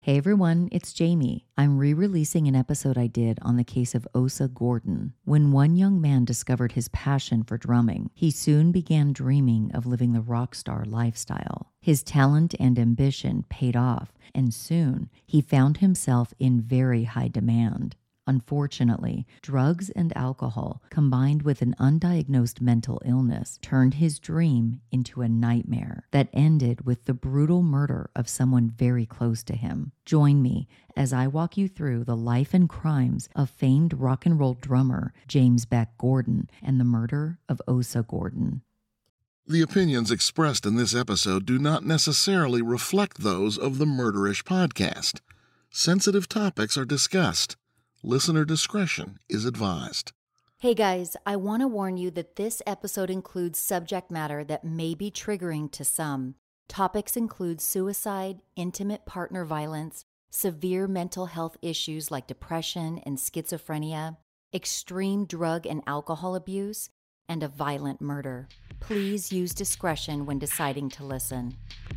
Hey everyone, it's Jamie. I'm re-releasing an episode I did on the case of Osa Gordon. When one young man discovered his passion for drumming, he soon began dreaming of living the rock star lifestyle. His talent and ambition paid off, and soon he found himself in very high demand. Unfortunately, drugs and alcohol, combined with an undiagnosed mental illness, turned his dream into a nightmare that ended with the brutal murder of someone very close to him. Join me as I walk you through the life and crimes of famed rock and roll drummer James Beck Gordon and the murder of Osa Gordon. The opinions expressed in this episode do not necessarily reflect those of the Murderish podcast. Sensitive topics are discussed. Listener discretion is advised. Hey guys, I want to warn you that this episode includes subject matter that may be triggering to some. Topics include suicide, intimate partner violence, severe mental health issues like depression and schizophrenia, extreme drug and alcohol abuse, and a violent murder. Please use discretion when deciding to listen.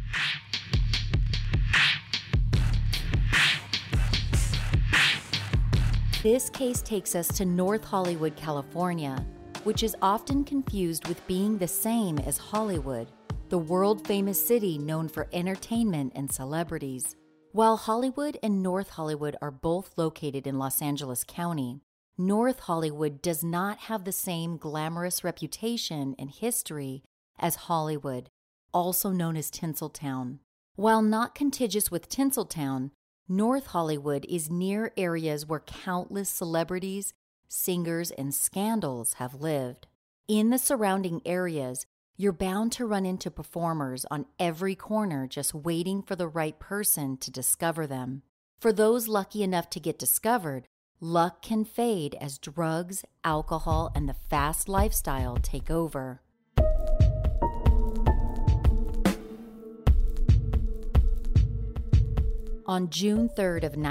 This case takes us to North Hollywood, California, which is often confused with being the same as Hollywood, the world-famous city known for entertainment and celebrities. While Hollywood and North Hollywood are both located in Los Angeles County, North Hollywood does not have the same glamorous reputation and history as Hollywood, also known as Tinseltown. While not contiguous with Tinseltown, North Hollywood is near areas where countless celebrities, singers, and scandals have lived. In the surrounding areas, you're bound to run into performers on every corner just waiting for the right person to discover them. For those lucky enough to get discovered, luck can fade as drugs, alcohol, and the fast lifestyle take over. On June 3rd of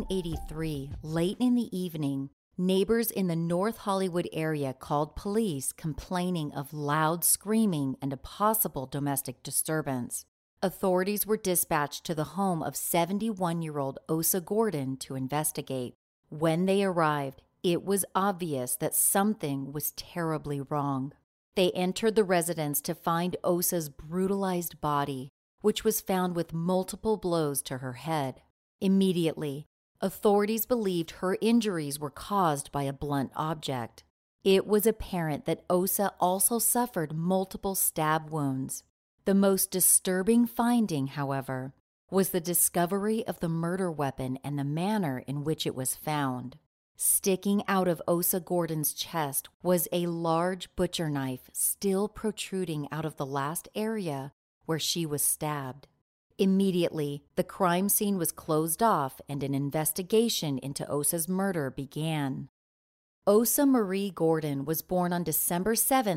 1983, late in the evening, neighbors in the North Hollywood area called police complaining of loud screaming and a possible domestic disturbance. Authorities were dispatched to the home of 71-year-old Osa Gordon to investigate. When they arrived, it was obvious that something was terribly wrong. They entered the residence to find Osa's brutalized body, which was found with multiple blows to her head. Immediately, authorities believed her injuries were caused by a blunt object. It was apparent that Osa also suffered multiple stab wounds. The most disturbing finding, however, was the discovery of the murder weapon and the manner in which it was found. Sticking out of Osa Gordon's chest was a large butcher knife still protruding out of the last area where she was stabbed. Immediately, the crime scene was closed off and an investigation into Osa's murder began. Osa Marie Gordon was born on December 7,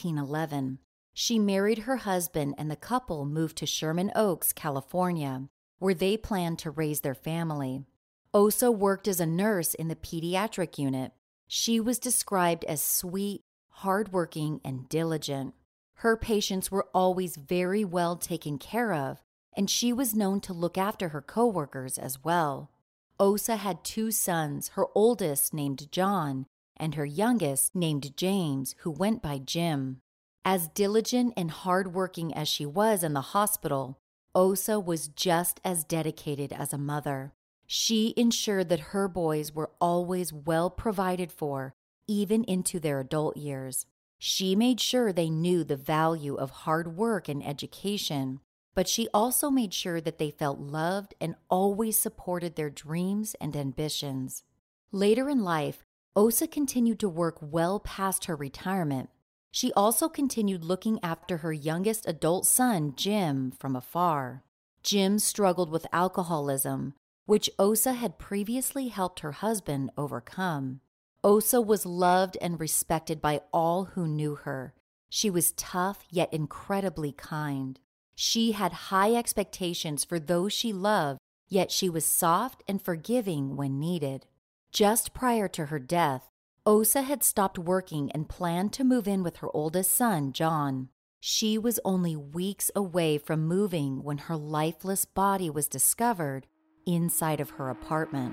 1911. She married her husband and the couple moved to Sherman Oaks, California, where they planned to raise their family. Osa worked as a nurse in the pediatric unit. She was described as sweet, hardworking, and diligent. Her patients were always very well taken care of, and she was known to look after her coworkers as well. Osa had 2 sons, her oldest named John, and her youngest named James, who went by Jim. As diligent and hardworking as she was in the hospital, Osa was just as dedicated as a mother. She ensured that her boys were always well provided for, even into their adult years. She made sure they knew the value of hard work and education, but she also made sure that they felt loved and always supported their dreams and ambitions. Later in life, Osa continued to work well past her retirement. She also continued looking after her youngest adult son, Jim, from afar. Jim struggled with alcoholism, which Osa had previously helped her husband overcome. Osa was loved and respected by all who knew her. She was tough yet incredibly kind. She had high expectations for those she loved, yet she was soft and forgiving when needed. Just prior to her death, Osa had stopped working and planned to move in with her oldest son, John. She was only weeks away from moving when her lifeless body was discovered inside of her apartment.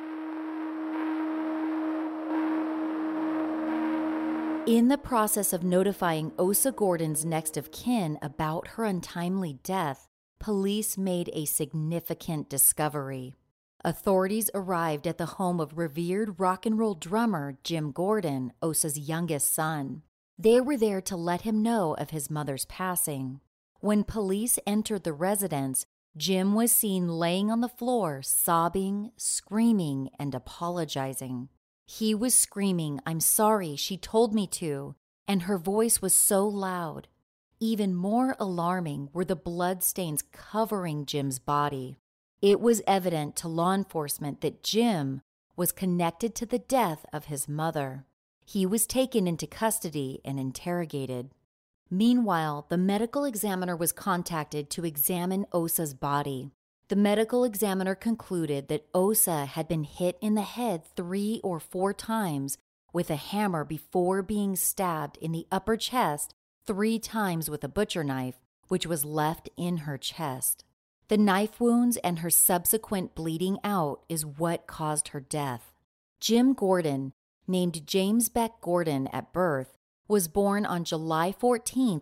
In the process of notifying Osa Gordon's next of kin about her untimely death, police made a significant discovery. Authorities arrived at the home of revered rock and roll drummer Jim Gordon, Osa's youngest son. They were there to let him know of his mother's passing. When police entered the residence, Jim was seen laying on the floor, sobbing, screaming, and apologizing. He was screaming, "I'm sorry, she told me to," and her voice was so loud. Even more alarming were the bloodstains covering Jim's body. It was evident to law enforcement that Jim was connected to the death of his mother. He was taken into custody and interrogated. Meanwhile, the medical examiner was contacted to examine Osa's body. The medical examiner concluded that Osa had been hit in the head 3 or 4 times with a hammer before being stabbed in the upper chest 3 times with a butcher knife, which was left in her chest. The knife wounds and her subsequent bleeding out is what caused her death. Jim Gordon, named James Beck Gordon at birth, was born on July 14,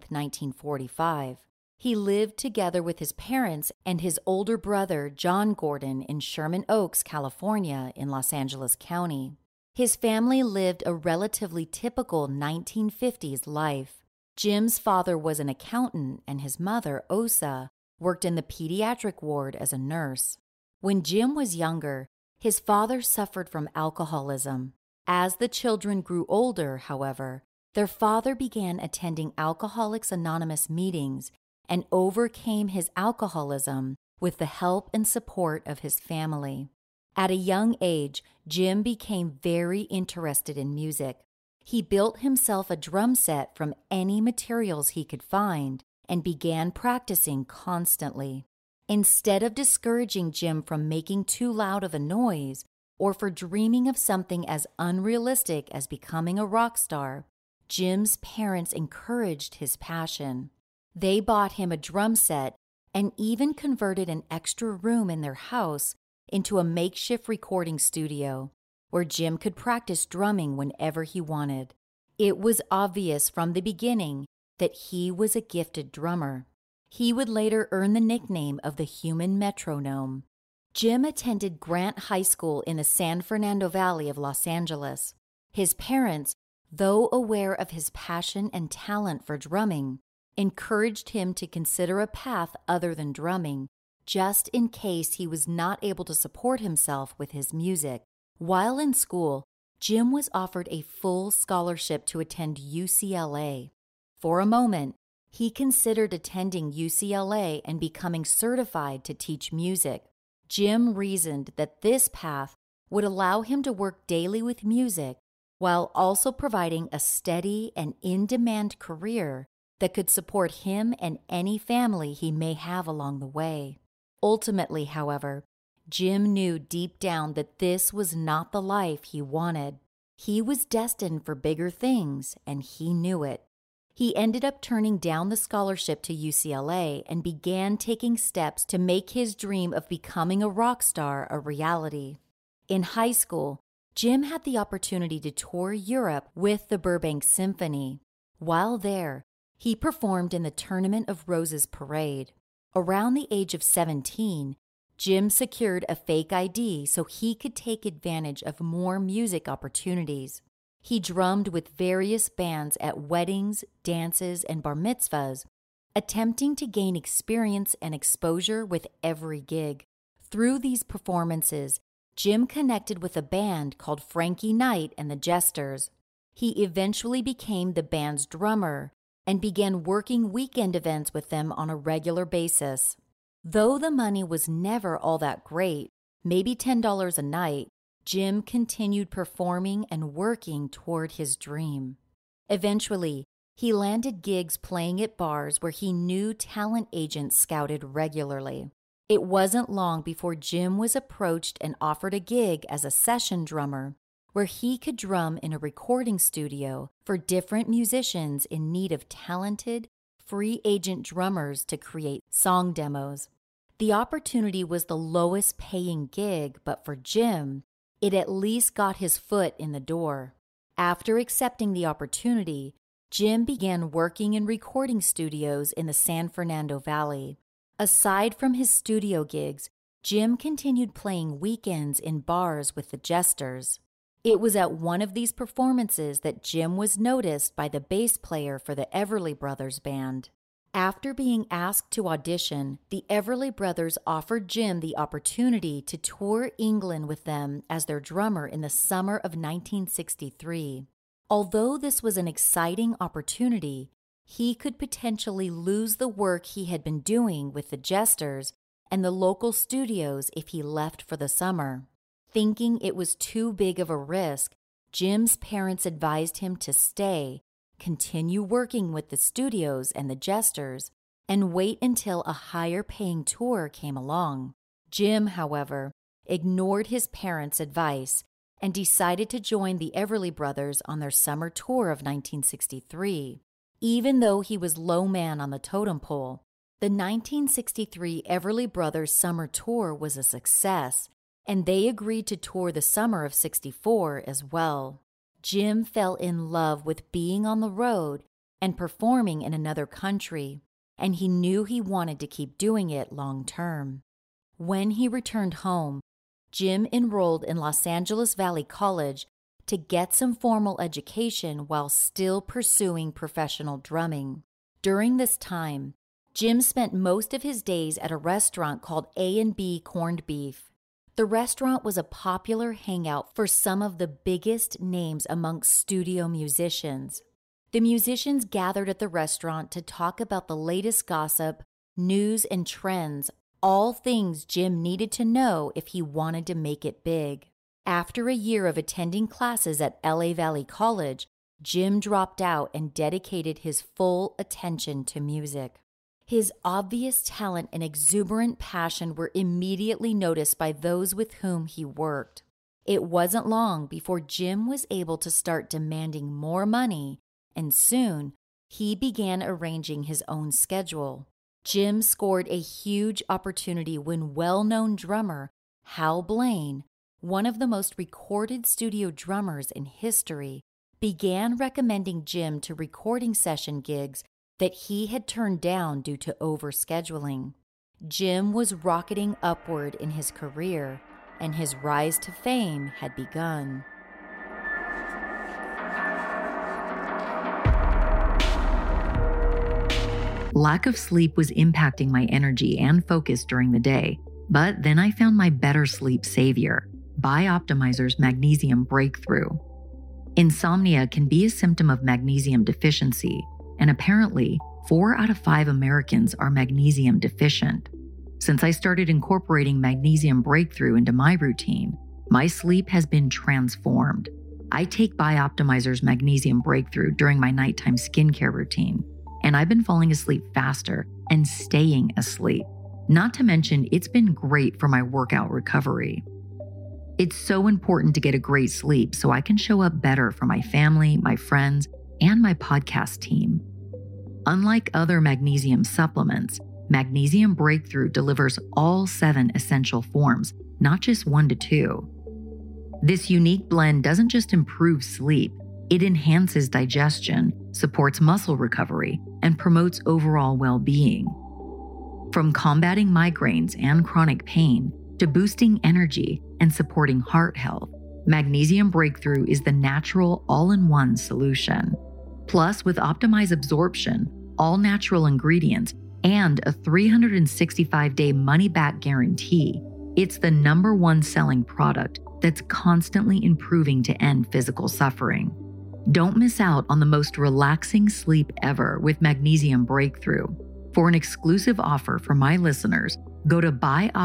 1945. He lived together with his parents and his older brother, John Gordon, in Sherman Oaks, California, in Los Angeles County. His family lived a relatively typical 1950s life. Jim's father was an accountant, and his mother, Osa, worked in the pediatric ward as a nurse. When Jim was younger, his father suffered from alcoholism. As the children grew older, however, their father began attending Alcoholics Anonymous meetings and overcame his alcoholism with the help and support of his family. At a young age, Jim became very interested in music. He built himself a drum set from any materials he could find and began practicing constantly. Instead of discouraging Jim from making too loud of a noise or for dreaming of something as unrealistic as becoming a rock star, Jim's parents encouraged his passion. They bought him a drum set and even converted an extra room in their house into a makeshift recording studio where Jim could practice drumming whenever he wanted. It was obvious from the beginning that he was a gifted drummer. He would later earn the nickname of the human metronome. Jim attended Grant High School in the San Fernando Valley of Los Angeles. His parents, though aware of his passion and talent for drumming, encouraged him to consider a path other than drumming, just in case he was not able to support himself with his music. While in school, Jim was offered a full scholarship to attend UCLA. For a moment, he considered attending UCLA and becoming certified to teach music. Jim reasoned that this path would allow him to work daily with music while also providing a steady and in-demand career that could support him and any family he may have along the way. Ultimately, however, Jim knew deep down that this was not the life he wanted. He was destined for bigger things, and he knew it. He ended up turning down the scholarship to UCLA and began taking steps to make his dream of becoming a rock star a reality. In high school, Jim had the opportunity to tour Europe with the Burbank Symphony. While there, he performed in the Tournament of Roses parade. Around the age of 17, Jim secured a fake ID so he could take advantage of more music opportunities. He drummed with various bands at weddings, dances, and bar mitzvahs, attempting to gain experience and exposure with every gig. Through these performances, Jim connected with a band called Frankie Knight and the Jesters. He eventually became the band's drummer and began working weekend events with them on a regular basis. Though the money was never all that great, maybe $10 a night, Jim continued performing and working toward his dream. Eventually, he landed gigs playing at bars where he knew talent agents scouted regularly. It wasn't long before Jim was approached and offered a gig as a session drummer, where he could drum in a recording studio for different musicians in need of talented, free agent drummers to create song demos. The opportunity was the lowest paying gig, but for Jim, it at least got his foot in the door. After accepting the opportunity, Jim began working in recording studios in the San Fernando Valley. Aside from his studio gigs, Jim continued playing weekends in bars with the Jesters. It was at one of these performances that Jim was noticed by the bass player for the Everly Brothers band. After being asked to audition, the Everly Brothers offered Jim the opportunity to tour England with them as their drummer in the summer of 1963. Although this was an exciting opportunity, he could potentially lose the work he had been doing with the Jesters and the local studios if he left for the summer. Thinking it was too big of a risk, Jim's parents advised him to stay, continue working with the studios and the Jesters, and wait until a higher-paying tour came along. Jim, however, ignored his parents' advice and decided to join the Everly Brothers on their summer tour of 1963. Even though he was low man on the totem pole, the 1963 Everly Brothers summer tour was a success, and they agreed to tour the summer of '64 as well. Jim fell in love with being on the road and performing in another country, and he knew he wanted to keep doing it long term. When he returned home, Jim enrolled in Los Angeles Valley College to get some formal education while still pursuing professional drumming. During this time, Jim spent most of his days at a restaurant called A&B Corned Beef. The restaurant was a popular hangout for some of the biggest names amongst studio musicians. The musicians gathered at the restaurant to talk about the latest gossip, news, and trends, all things Jim needed to know if he wanted to make it big. After a year of attending classes at LA Valley College, Jim dropped out and dedicated his full attention to music. His obvious talent and exuberant passion were immediately noticed by those with whom he worked. It wasn't long before Jim was able to start demanding more money, and soon he began arranging his own schedule. Jim scored a huge opportunity when well-known drummer Hal Blaine, one of the most recorded studio drummers in history, began recommending Jim to recording session gigs that he had turned down due to overscheduling. Jim was rocketing upward in his career, and his rise to fame had begun. Lack of sleep was impacting my energy and focus during the day, but then I found my better sleep savior, Bioptimizer's Magnesium Breakthrough. Insomnia can be a symptom of magnesium deficiency, and apparently 4 out of 5 Americans are magnesium deficient. Since I started incorporating Magnesium Breakthrough into my routine, my sleep has been transformed. I take Bioptimizer's Magnesium Breakthrough during my nighttime skincare routine, and I've been falling asleep faster and staying asleep. Not to mention, it's been great for my workout recovery. It's so important to get a great sleep so I can show up better for my family, my friends, and my podcast team. Unlike other magnesium supplements, Magnesium Breakthrough delivers all 7 essential forms, not just 1 to 2. This unique blend doesn't just improve sleep, it enhances digestion, supports muscle recovery, and promotes overall well-being. From combating migraines and chronic pain to boosting energy and supporting heart health, Magnesium Breakthrough is the natural all-in-one solution. Plus, with optimized absorption, all natural ingredients, and a 365-day money-back guarantee, it's the #1 selling product that's constantly improving to end physical suffering. Don't miss out on the most relaxing sleep ever with Magnesium Breakthrough. For an exclusive offer for my listeners, go to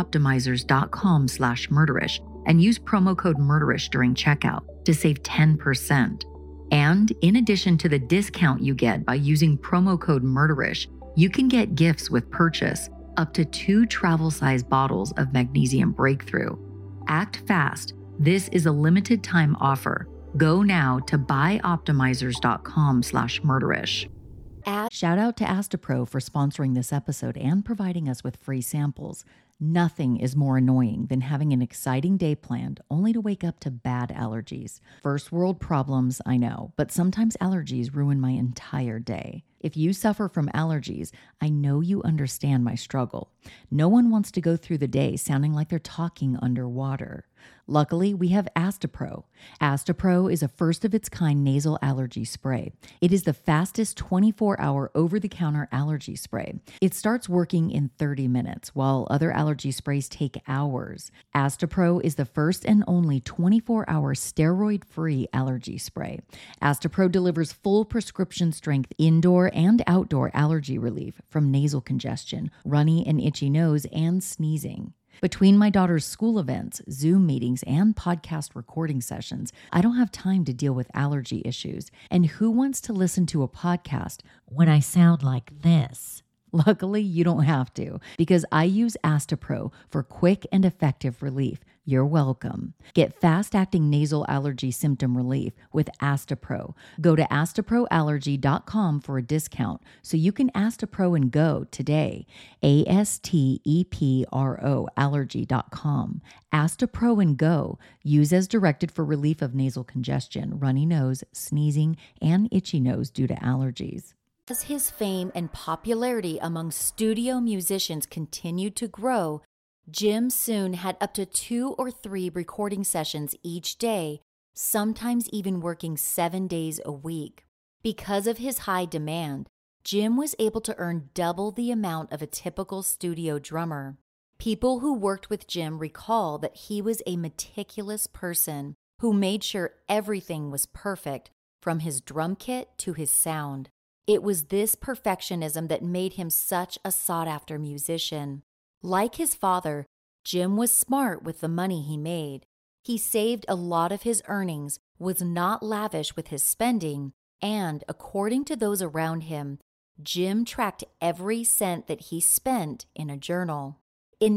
bioptimizers.com/murderish and use promo code murderish during checkout to save 10%. And in addition to the discount you get by using promo code murderish, you can get gifts with purchase up to 2 travel-size bottles of Magnesium Breakthrough. Act fast. This is a limited time offer. Go now to bioptimizers.com/murderish. Shout out to Astapro for sponsoring this episode and providing us with free samples. Nothing is more annoying than having an exciting day planned only to wake up to bad allergies. First world problems, I know, but sometimes allergies ruin my entire day. If you suffer from allergies, I know you understand my struggle. No one wants to go through the day sounding like they're talking underwater. Luckily, we have Astapro. Astapro is a first-of-its-kind nasal allergy spray. It is the fastest 24-hour over-the-counter allergy spray. It starts working in 30 minutes, while other allergy sprays take hours. Astapro is the first and only 24-hour steroid-free allergy spray. Astapro delivers full prescription-strength indoor and outdoor allergy relief from nasal congestion, runny and itchy nose, and sneezing. Between my daughter's school events, Zoom meetings, and podcast recording sessions, I don't have time to deal with allergy issues. And who wants to listen to a podcast when I sound like this? Luckily, you don't have to, because I use Astapro for quick and effective relief. You're welcome. Get fast-acting nasal allergy symptom relief with Astapro. Go to astaproallergy.com for a discount so you can Astapro and go today. ASTEPRO allergy.com. Astapro and go. Use as directed for relief of nasal congestion, runny nose, sneezing, and itchy nose due to allergies. As his fame and popularity among studio musicians continued to grow, Jim soon had up to 2 or 3 recording sessions each day, sometimes even working 7 days a week. Because of his high demand, Jim was able to earn double the amount of a typical studio drummer. People who worked with Jim recall that he was a meticulous person who made sure everything was perfect, from his drum kit to his sound. It was this perfectionism that made him such a sought-after musician. Like his father, Jim was smart with the money he made. He saved a lot of his earnings, was not lavish with his spending, and, according to those around him, Jim tracked every cent that he spent in a journal. In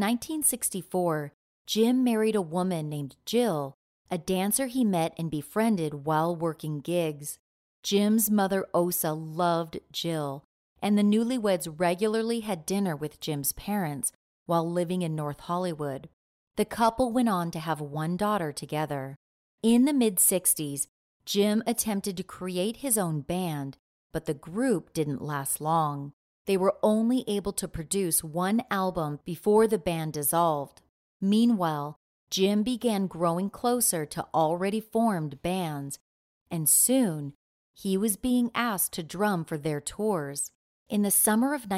1964, Jim married a woman named Jill, a dancer he met and befriended while working gigs. Jim's mother, Osa, loved Jill, and the newlyweds regularly had dinner with Jim's parents while living in North Hollywood. The couple went on to have 1 daughter together. In the mid-60s, Jim attempted to create his own band, but the group didn't last long. They were only able to produce 1 album before the band dissolved. Meanwhile, Jim began growing closer to already formed bands, and soon he was being asked to drum for their tours. In the summer of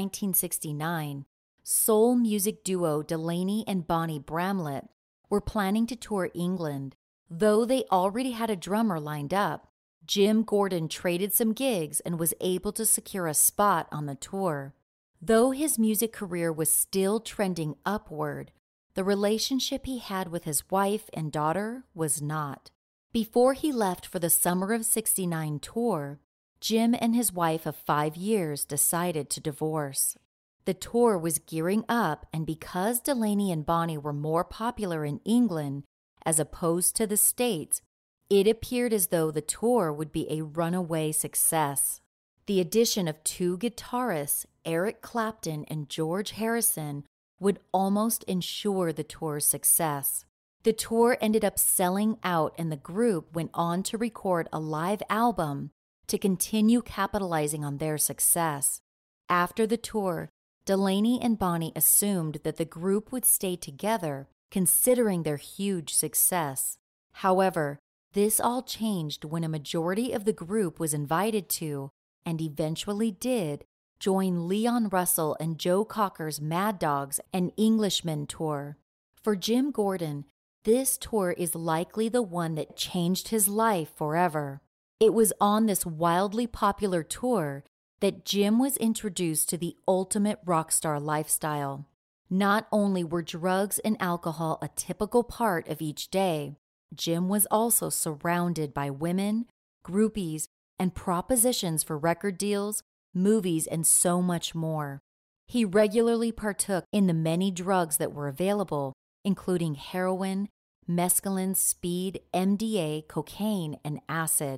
1969, soul music duo Delaney and Bonnie Bramlett were planning to tour England. Though they already had a drummer lined up, Jim Gordon traded some gigs and was able to secure a spot on the tour. Though his music career was still trending upward, the relationship he had with his wife and daughter was not. Before he left for the Summer of '69 tour, Jim and his wife of 5 years decided to divorce. The tour was gearing up, and because Delaney and Bonnie were more popular in England as opposed to the States, it appeared as though the tour would be a runaway success. The addition of 2 guitarists, Eric Clapton and George Harrison, would almost ensure the tour's success. The tour ended up selling out, and the group went on to record a live album to continue capitalizing on their success. After the tour, Delaney and Bonnie assumed that the group would stay together, considering their huge success. However, this all changed when a majority of the group was invited to, and eventually did, join Leon Russell and Joe Cocker's Mad Dogs and Englishmen tour. For Jim Gordon, this tour is likely the one that changed his life forever. It was on this wildly popular tour that Jim was introduced to the ultimate rock star lifestyle. Not only were drugs and alcohol a typical part of each day, Jim was also surrounded by women, groupies, and propositions for record deals, movies, and so much more. He regularly partook in the many drugs that were available, including heroin, mescaline, speed, MDA, cocaine, and acid.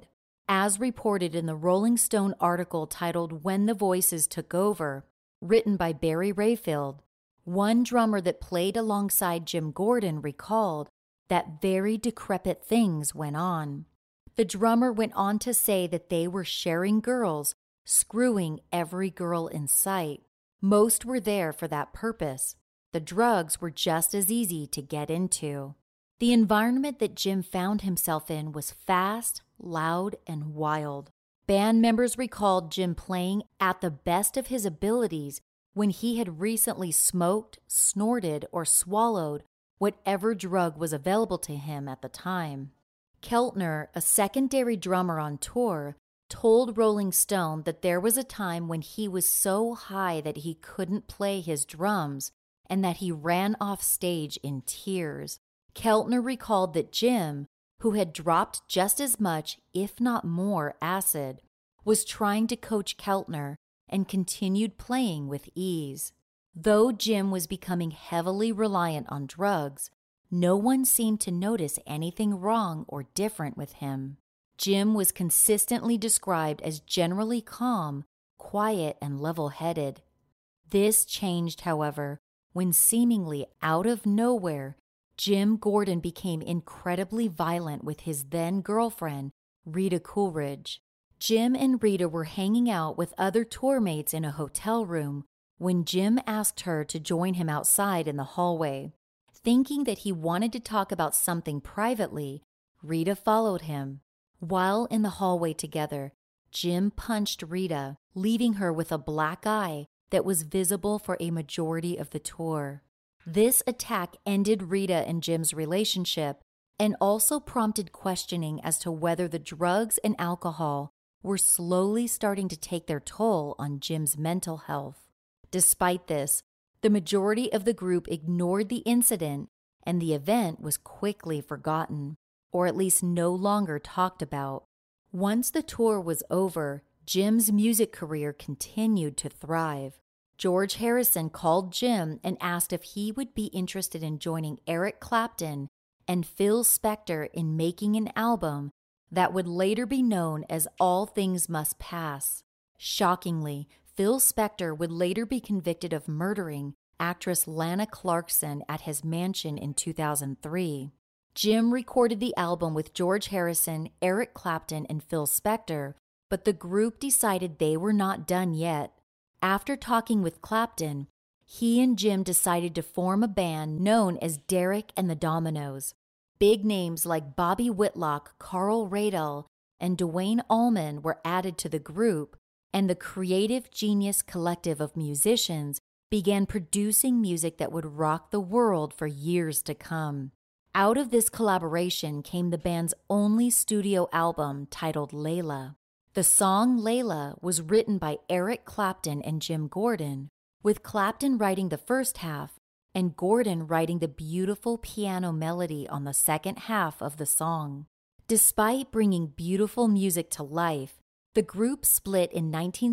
As reported in the Rolling Stone article titled When the Voices Took Over, written by Barry Rayfield, one drummer that played alongside Jim Gordon recalled that very decrepit things went on. The drummer went on to say that they were sharing girls, screwing every girl in sight. Most were there for that purpose. The drugs were just as easy to get into. The environment that Jim found himself in was fast, loud, and wild. Band members recalled Jim playing at the best of his abilities when he had recently smoked, snorted, or swallowed whatever drug was available to him at the time. Keltner, a secondary drummer on tour, told Rolling Stone that there was a time when he was so high that he couldn't play his drums and that he ran off stage in tears. Keltner recalled that Jim, who had dropped just as much, if not more, acid, was trying to coach Keltner and continued playing with ease. Though Jim was becoming heavily reliant on drugs, no one seemed to notice anything wrong or different with him. Jim was consistently described as generally calm, quiet, and level-headed. This changed, however, when seemingly out of nowhere, Jim Gordon became incredibly violent with his then-girlfriend, Rita Coolidge. Jim and Rita were hanging out with other tour mates in a hotel room when Jim asked her to join him outside in the hallway. Thinking that he wanted to talk about something privately, Rita followed him. While in the hallway together, Jim punched Rita, leaving her with a black eye that was visible for a majority of the tour. This attack ended Rita and Jim's relationship and also prompted questioning as to whether the drugs and alcohol were slowly starting to take their toll on Jim's mental health. Despite this, the majority of the group ignored the incident and the event was quickly forgotten, or at least no longer talked about. Once the tour was over, Jim's music career continued to thrive. George Harrison called Jim and asked if he would be interested in joining Eric Clapton and Phil Spector in making an album that would later be known as All Things Must Pass. Shockingly, Phil Spector would later be convicted of murdering actress Lana Clarkson at his mansion in 2003. Jim recorded the album with George Harrison, Eric Clapton, and Phil Spector, but the group decided they were not done yet. After talking with Clapton, he and Jim decided to form a band known as Derek and the Dominos. Big names like Bobby Whitlock, Carl Radel, and Duane Allman were added to the group, and the Creative Genius Collective of musicians began producing music that would rock the world for years to come. Out of this collaboration came the band's only studio album titled Layla. The song Layla was written by Eric Clapton and Jim Gordon, with Clapton writing the first half and Gordon writing the beautiful piano melody on the second half of the song. Despite bringing beautiful music to life, the group split in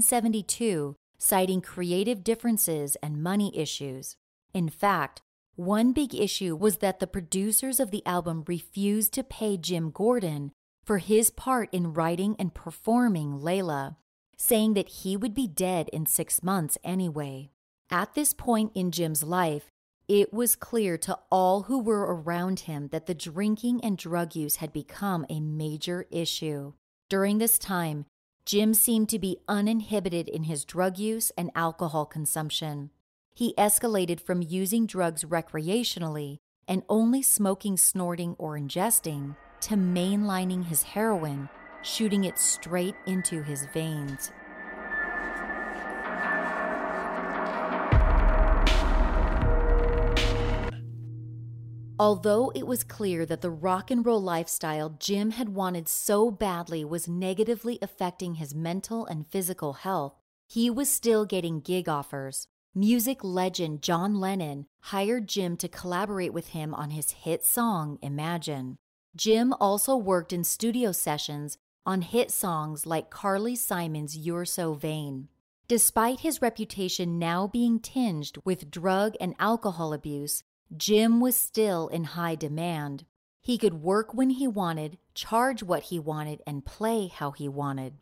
1972, citing creative differences and money issues. In fact, one big issue was that the producers of the album refused to pay Jim Gordon for his part in writing and performing Layla, saying that he would be dead in 6 months anyway. At this point in Jim's life, it was clear to all who were around him that the drinking and drug use had become a major issue. During this time, Jim seemed to be uninhibited in his drug use and alcohol consumption. He escalated from using drugs recreationally and only smoking, snorting, or ingesting to mainlining his heroin, shooting it straight into his veins. Although it was clear that the rock and roll lifestyle Jim had wanted so badly was negatively affecting his mental and physical health, he was still getting gig offers. Music legend John Lennon hired Jim to collaborate with him on his hit song, Imagine. Jim also worked in studio sessions on hit songs like Carly Simon's You're So Vain. Despite his reputation now being tinged with drug and alcohol abuse, Jim was still in high demand. He could work when he wanted, charge what he wanted, and play how he wanted.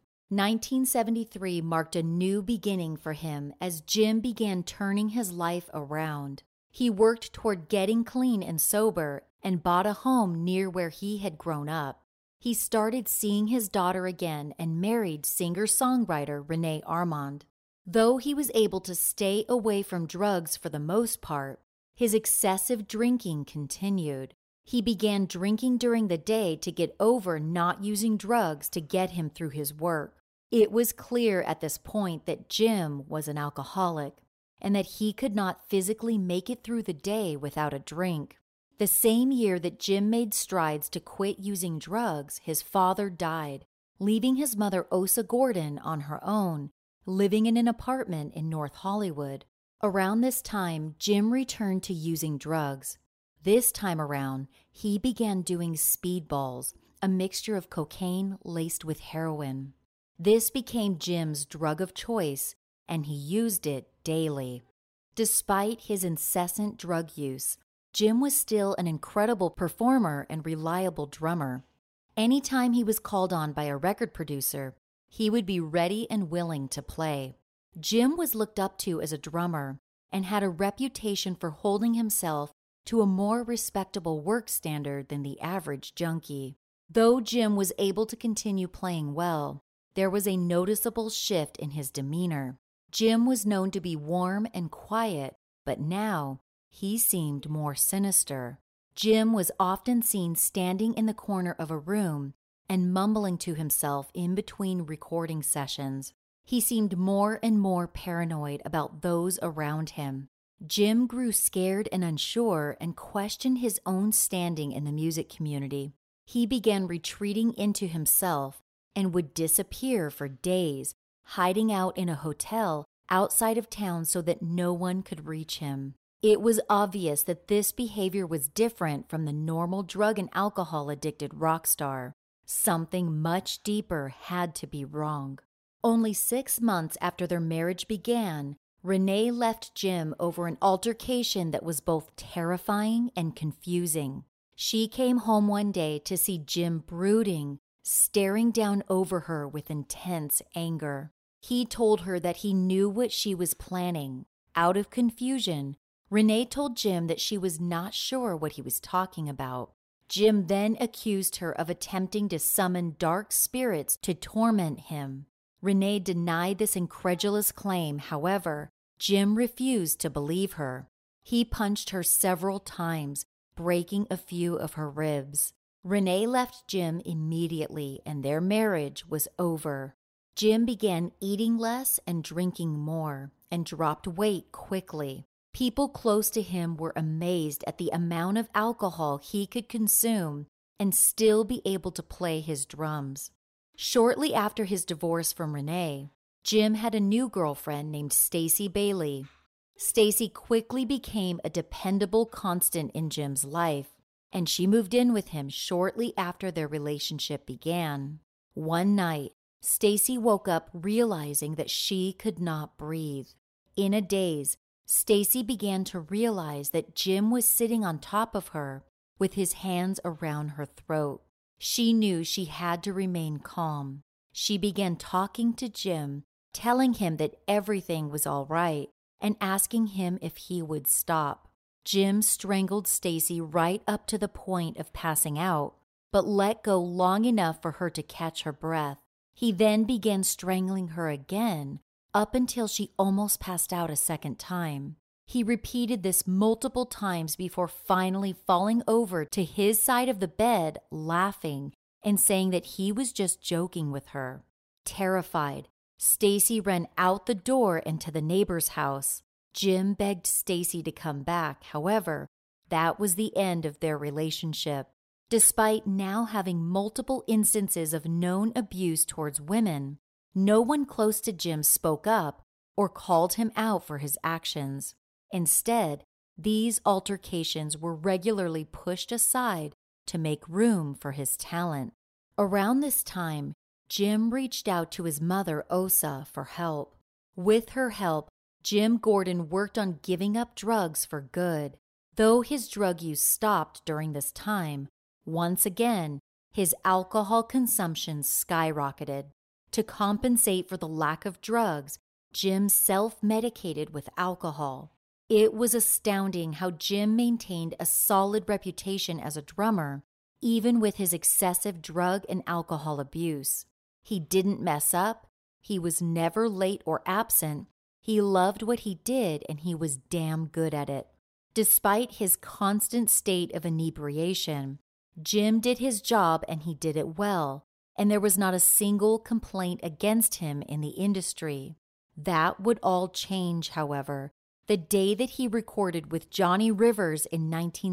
1973 marked a new beginning for him as Jim began turning his life around. He worked toward getting clean and sober and bought a home near where he had grown up. He started seeing his daughter again and married singer-songwriter Renee Armand. Though he was able to stay away from drugs for the most part, his excessive drinking continued. He began drinking during the day to get over not using drugs to get him through his work. It was clear at this point that Jim was an alcoholic and that he could not physically make it through the day without a drink. The same year that Jim made strides to quit using drugs, his father died, leaving his mother Osa Gordon on her own, living in an apartment in North Hollywood. Around this time, Jim returned to using drugs. This time around, he began doing speedballs, a mixture of cocaine laced with heroin. This became Jim's drug of choice, and he used it daily. Despite his incessant drug use, Jim was still an incredible performer and reliable drummer. Anytime he was called on by a record producer, he would be ready and willing to play. Jim was looked up to as a drummer and had a reputation for holding himself to a more respectable work standard than the average junkie. Though Jim was able to continue playing well, there was a noticeable shift in his demeanor. Jim was known to be warm and quiet, but now he seemed more sinister. Jim was often seen standing in the corner of a room and mumbling to himself in between recording sessions. He seemed more and more paranoid about those around him. Jim grew scared and unsure and questioned his own standing in the music community. He began retreating into himself and would disappear for days, hiding out in a hotel outside of town so that no one could reach him. It was obvious that this behavior was different from the normal drug and alcohol-addicted rock star. Something much deeper had to be wrong. Only 6 months after their marriage began, Renee left Jim over an altercation that was both terrifying and confusing. She came home one day to see Jim brooding, staring down over her with intense anger. He told her that he knew what she was planning. Out of confusion, Renee told Jim that she was not sure what he was talking about. Jim then accused her of attempting to summon dark spirits to torment him. Renee denied this incredulous claim. However, Jim refused to believe her. He punched her several times, breaking a few of her ribs. Renee left Jim immediately, and their marriage was over. Jim began eating less and drinking more, and dropped weight quickly. People close to him were amazed at the amount of alcohol he could consume and still be able to play his drums. Shortly after his divorce from Renee, Jim had a new girlfriend named Stacy Bailey. Stacy quickly became a dependable constant in Jim's life, and she moved in with him shortly after their relationship began. One night, Stacy woke up realizing that she could not breathe. In a daze, Stacy began to realize that Jim was sitting on top of her with his hands around her throat. She knew she had to remain calm. She began talking to Jim, telling him that everything was all right and asking him if he would stop. Jim strangled Stacy right up to the point of passing out, but let go long enough for her to catch her breath. He then began strangling her again, up until she almost passed out a second time. He repeated this multiple times before finally falling over to his side of the bed, laughing and saying that he was just joking with her. Terrified, Stacy ran out the door into the neighbor's house. Jim begged Stacy to come back. However, that was the end of their relationship. Despite now having multiple instances of known abuse towards women, no one close to Jim spoke up or called him out for his actions. Instead, these altercations were regularly pushed aside to make room for his talent. Around this time, Jim reached out to his mother, Osa, for help. With her help, Jim Gordon worked on giving up drugs for good. Though his drug use stopped during this time, Once again, his alcohol consumption skyrocketed. To compensate for the lack of drugs, Jim self-medicated with alcohol. It was astounding how Jim maintained a solid reputation as a drummer, even with his excessive drug and alcohol abuse. He didn't mess up. He was never late or absent. He loved what he did, and he was damn good at it. Despite his constant state of inebriation, Jim did his job and he did it well, and there was not a single complaint against him in the industry. That would all change, however, the day that he recorded with Johnny Rivers in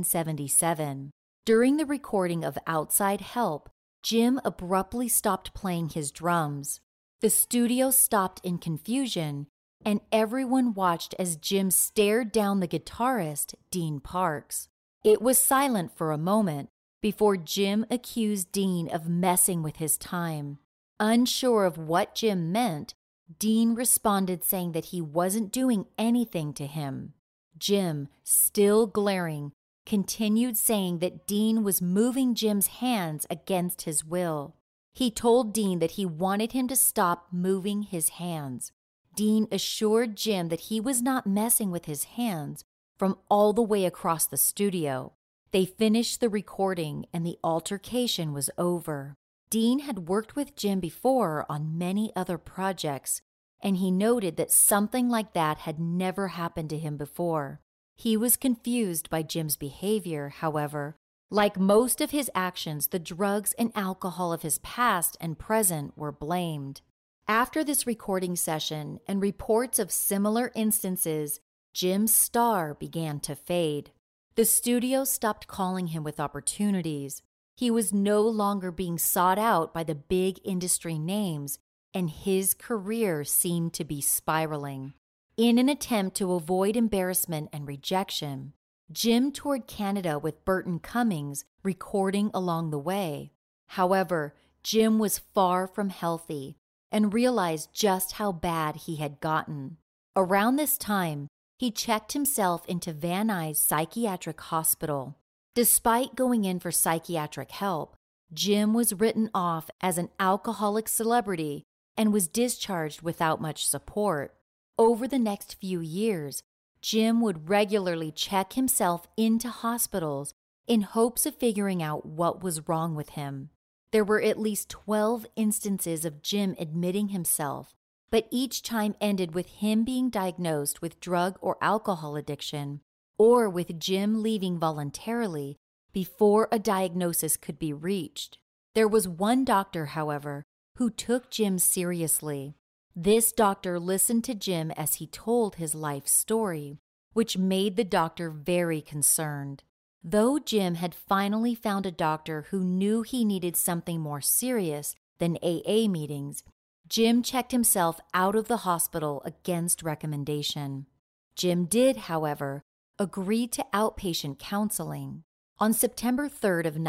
1977. During the recording of Outside Help, Jim abruptly stopped playing his drums. The studio stopped in confusion, and everyone watched as Jim stared down the guitarist, Dean Parks. It was silent for a moment before Jim accused Dean of messing with his time. Unsure of what Jim meant, Dean responded saying that he wasn't doing anything to him. Jim, still glaring, continued saying that Dean was moving Jim's hands against his will. He told Dean that he wanted him to stop moving his hands. Dean assured Jim that he was not messing with his hands from all the way across the studio. They finished the recording and the altercation was over. Dean had worked with Jim before on many other projects, and he noted that something like that had never happened to him before. He was confused by Jim's behavior, however. Like most of his actions, the drugs and alcohol of his past and present were blamed. After this recording session and reports of similar instances, Jim's star began to fade. The studio stopped calling him with opportunities. He was no longer being sought out by the big industry names, and his career seemed to be spiraling. In an attempt to avoid embarrassment and rejection, Jim toured Canada with Burton Cummings, recording along the way. However, Jim was far from healthy and realized just how bad he had gotten. Around this time, he checked himself into Van Nuys Psychiatric Hospital. Despite going in for psychiatric help, Jim was written off as an alcoholic celebrity and was discharged without much support. Over the next few years, Jim would regularly check himself into hospitals in hopes of figuring out what was wrong with him. There were at least 12 instances of Jim admitting himself, but each time ended with him being diagnosed with drug or alcohol addiction, or with Jim leaving voluntarily before a diagnosis could be reached. There was one doctor, however, who took Jim seriously. This doctor listened to Jim as he told his life story, which made the doctor very concerned. Though Jim had finally found a doctor who knew he needed something more serious than AA meetings, Jim checked himself out of the hospital against recommendation. Jim did, however, agree to outpatient counseling. On September 3rd of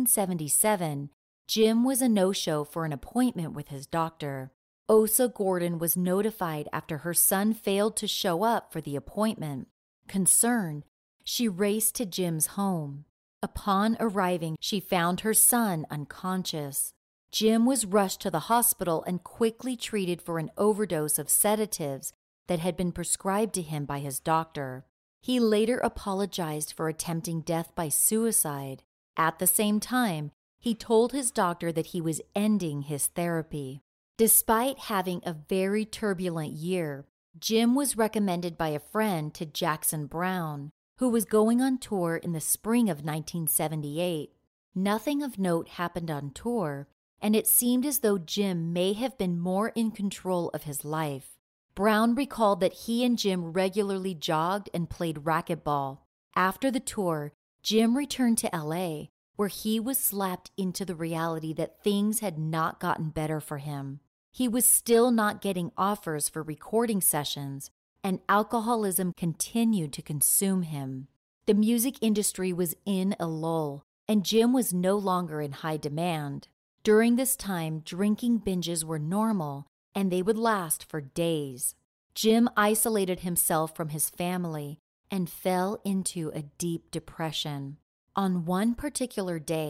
1977, Jim was a no-show for an appointment with his doctor. Osa Gordon was notified after her son failed to show up for the appointment. Concerned, she raced to Jim's home. Upon arriving, she found her son unconscious. Jim was rushed to the hospital and quickly treated for an overdose of sedatives that had been prescribed to him by his doctor. He later apologized for attempting death by suicide. At the same time, he told his doctor that he was ending his therapy. Despite having a very turbulent year, Jim was recommended by a friend to Jackson Browne, who was going on tour in the spring of 1978. Nothing of note happened on tour, and it seemed as though Jim may have been more in control of his life. Browne recalled that he and Jim regularly jogged and played racquetball. After the tour, Jim returned to LA, where he was slapped into the reality that things had not gotten better for him. He was still not getting offers for recording sessions, and alcoholism continued to consume him. The music industry was in a lull, and Jim was no longer in high demand. During this time, drinking binges were normal, and they would last for days. Jim isolated himself from his family and fell into a deep depression. On one particular day,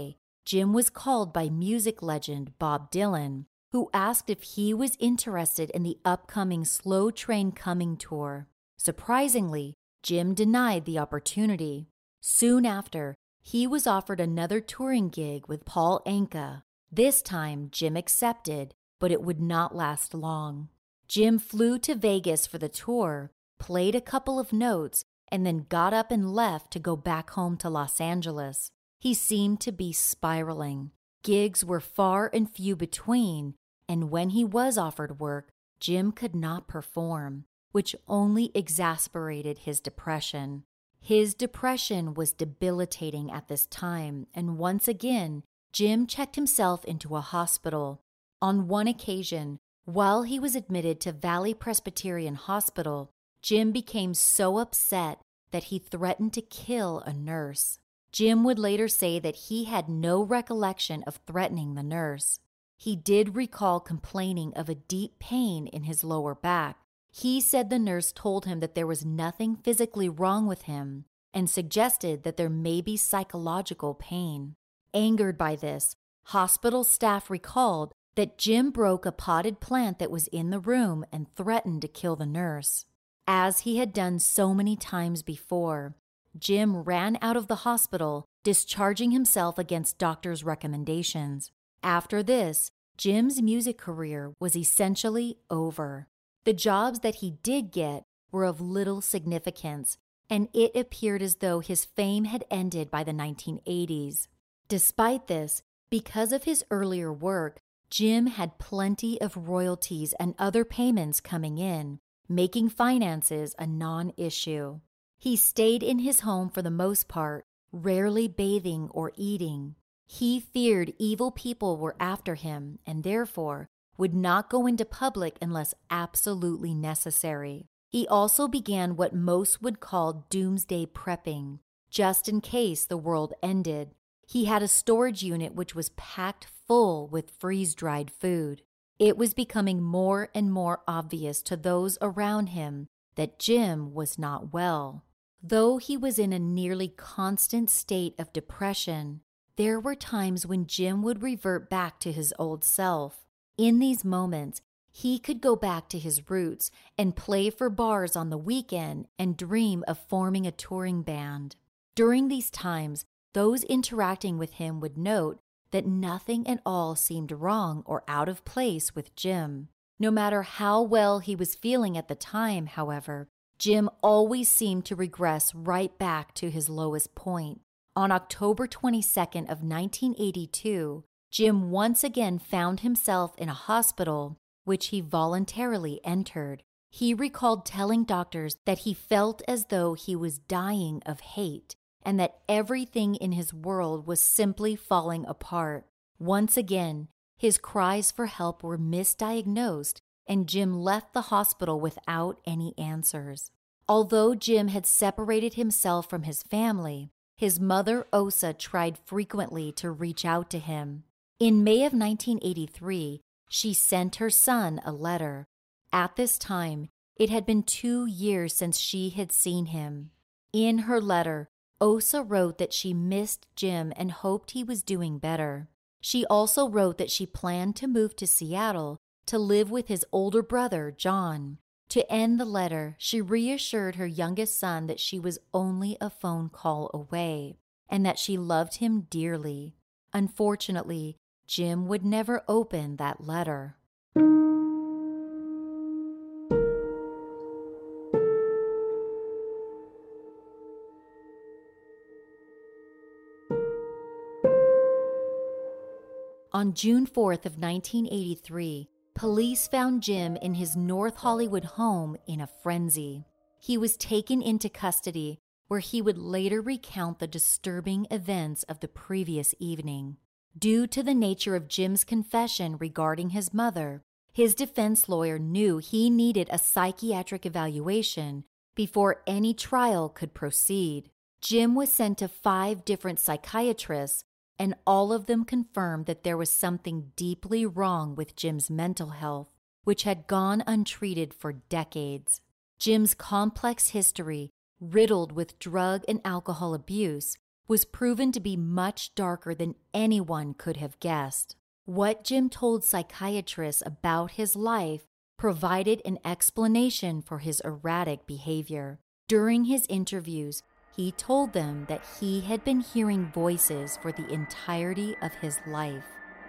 Jim was called by music legend Bob Dylan, who asked if he was interested in the upcoming Slow Train Coming tour. Surprisingly, Jim denied the opportunity. Soon after, he was offered another touring gig with Paul Anka. This time, Jim accepted, but it would not last long. Jim flew to Vegas for the tour, played a couple of notes, and then got up and left to go back home to Los Angeles. He seemed to be spiraling. Gigs were far and few between, and when he was offered work, Jim could not perform, which only exasperated his depression. His depression was debilitating at this time, and once again, Jim checked himself into a hospital. On one occasion, while he was admitted to Valley Presbyterian Hospital, Jim became so upset that he threatened to kill a nurse. Jim would later say that he had no recollection of threatening the nurse. He did recall complaining of a deep pain in his lower back. He said the nurse told him that there was nothing physically wrong with him and suggested that there may be psychological pain. Angered by this, hospital staff recalled that Jim broke a potted plant that was in the room and threatened to kill the nurse. As he had done so many times before, Jim ran out of the hospital, discharging himself against doctors' recommendations. After this, Jim's music career was essentially over. The jobs that he did get were of little significance, and it appeared as though his fame had ended by the 1980s. Despite this, because of his earlier work, Jim had plenty of royalties and other payments coming in, making finances a non-issue. He stayed in his home for the most part, rarely bathing or eating. He feared evil people were after him and therefore would not go into public unless absolutely necessary. He also began what most would call doomsday prepping, just in case the world ended. He had a storage unit which was packed full with freeze-dried food. It was becoming more and more obvious to those around him that Jim was not well. Though he was in a nearly constant state of depression, there were times when Jim would revert back to his old self. In these moments, he could go back to his roots and play for bars on the weekend and dream of forming a touring band. During these times, those interacting with him would note that nothing at all seemed wrong or out of place with Jim. No matter how well he was feeling at the time, however, Jim always seemed to regress right back to his lowest point. On October 22nd of 1982, Jim once again found himself in a hospital, which he voluntarily entered. He recalled telling doctors that he felt as though he was dying of hate and that everything in his world was simply falling apart. Once again, his cries for help were misdiagnosed, and Jim left the hospital without any answers. Although Jim had separated himself from his family, his mother, Osa, tried frequently to reach out to him. In May of 1983, she sent her son a letter. At this time, it had been 2 years since she had seen him. In her letter, Osa wrote that she missed Jim and hoped he was doing better. She also wrote that she planned to move to Seattle to live with his older brother, John. To end the letter, she reassured her youngest son that she was only a phone call away and that she loved him dearly. Unfortunately, Jim would never open that letter. On June 4th of 1983, police found Jim in his North Hollywood home in a frenzy. He was taken into custody, where he would later recount the disturbing events of the previous evening. Due to the nature of Jim's confession regarding his mother, his defense lawyer knew he needed a psychiatric evaluation before any trial could proceed. Jim was sent to 5 different psychiatrists, and all of them confirmed that there was something deeply wrong with Jim's mental health, which had gone untreated for decades. Jim's complex history, riddled with drug and alcohol abuse, was proven to be much darker than anyone could have guessed. What Jim told psychiatrists about his life provided an explanation for his erratic behavior. During his interviews, he told them that he had been hearing voices for the entirety of his life.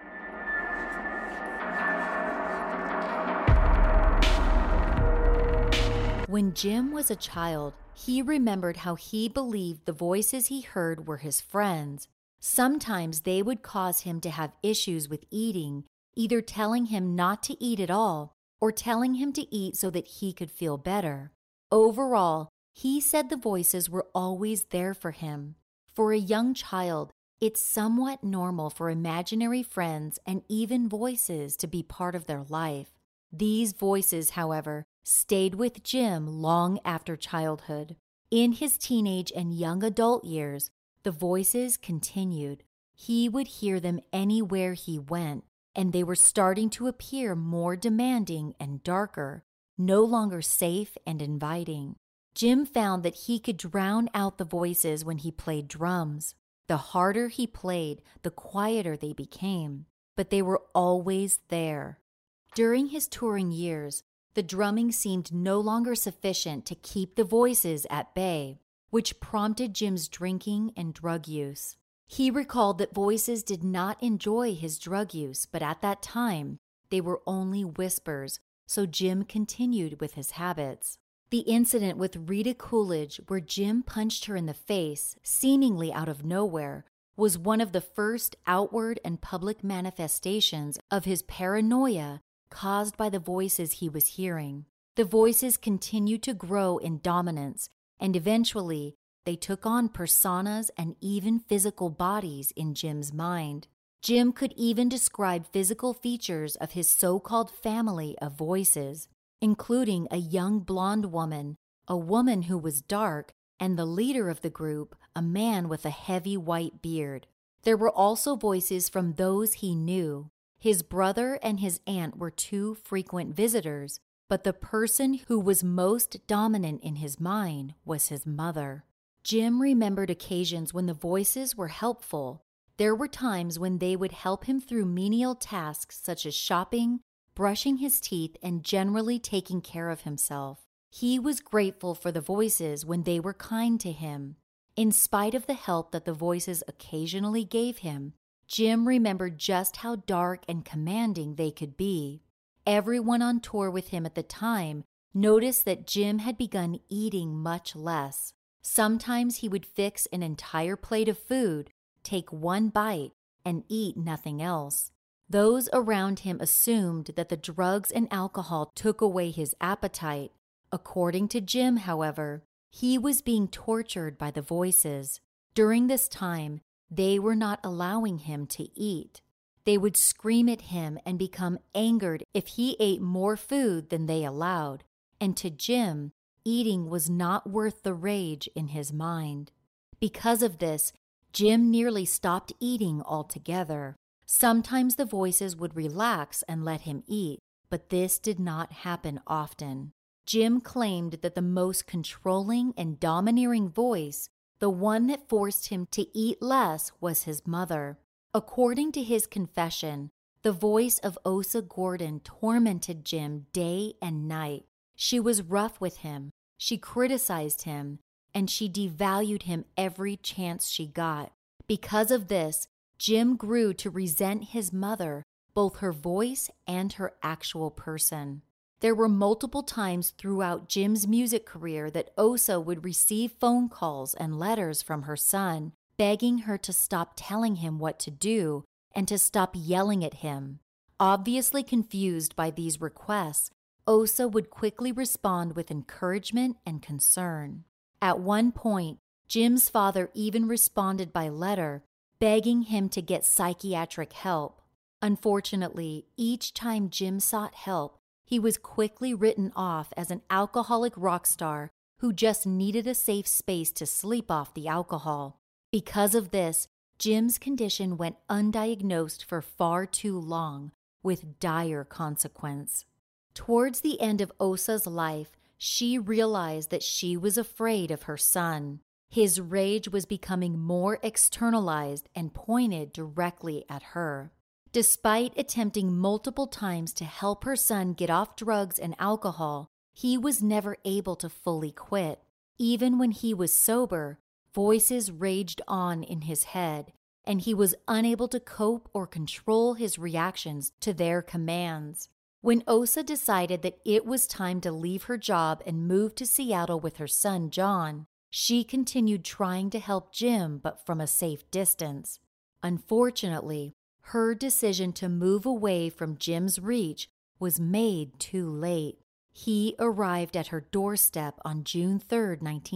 When Jim was a child, he remembered how he believed the voices he heard were his friends. Sometimes they would cause him to have issues with eating, either telling him not to eat at all or telling him to eat so that he could feel better. Overall, he said the voices were always there for him. For a young child, it's somewhat normal for imaginary friends and even voices to be part of their life. These voices, however, stayed with Jim long after childhood. In his teenage and young adult years, the voices continued. He would hear them anywhere he went, and they were starting to appear more demanding and darker, no longer safe and inviting. Jim found that he could drown out the voices when he played drums. The harder he played, the quieter they became, but they were always there. During his touring years, the drumming seemed no longer sufficient to keep the voices at bay, which prompted Jim's drinking and drug use. He recalled that voices did not enjoy his drug use, but at that time, they were only whispers, so Jim continued with his habits. The incident with Rita Coolidge, where Jim punched her in the face, seemingly out of nowhere, was one of the first outward and public manifestations of his paranoia caused by the voices he was hearing. The voices continued to grow in dominance, and eventually they took on personas and even physical bodies in Jim's mind. Jim could even describe physical features of his so-called family of voices, including a young blonde woman, a woman who was dark, and the leader of the group, a man with a heavy white beard. There were also voices from those he knew. His brother and his aunt were two frequent visitors, but the person who was most dominant in his mind was his mother. Jim remembered occasions when the voices were helpful. There were times when they would help him through menial tasks such as shopping, brushing his teeth, and generally taking care of himself. He was grateful for the voices when they were kind to him. In spite of the help that the voices occasionally gave him, Jim remembered just how dark and commanding they could be. Everyone on tour with him at the time noticed that Jim had begun eating much less. Sometimes he would fix an entire plate of food, take one bite, and eat nothing else. Those around him assumed that the drugs and alcohol took away his appetite. According to Jim, however, he was being tortured by the voices. During this time, they were not allowing him to eat. They would scream at him and become angered if he ate more food than they allowed. And to Jim, eating was not worth the rage in his mind. Because of this, Jim nearly stopped eating altogether. Sometimes the voices would relax and let him eat, but this did not happen often. Jim claimed that the most controlling and domineering voice, the one that forced him to eat less, was his mother. According to his confession, the voice of Osa Gordon tormented Jim day and night. She was rough with him, she criticized him, and she devalued him every chance she got. Because of this, Jim grew to resent his mother, both her voice and her actual person. There were multiple times throughout Jim's music career that Osa would receive phone calls and letters from her son, begging her to stop telling him what to do and to stop yelling at him. Obviously confused by these requests, Osa would quickly respond with encouragement and concern. At one point, Jim's father even responded by letter, begging him to get psychiatric help. Unfortunately, each time Jim sought help, he was quickly written off as an alcoholic rock star who just needed a safe space to sleep off the alcohol. Because of this, Jim's condition went undiagnosed for far too long, with dire consequence. Towards the end of Osa's life, she realized that she was afraid of her son. His rage was becoming more externalized and pointed directly at her. Despite attempting multiple times to help her son get off drugs and alcohol, he was never able to fully quit. Even when he was sober, voices raged on in his head, and he was unable to cope or control his reactions to their commands. When Osa decided that it was time to leave her job and move to Seattle with her son John, she continued trying to help Jim, but from a safe distance. Unfortunately, her decision to move away from Jim's reach was made too late. He arrived at her doorstep on June 3,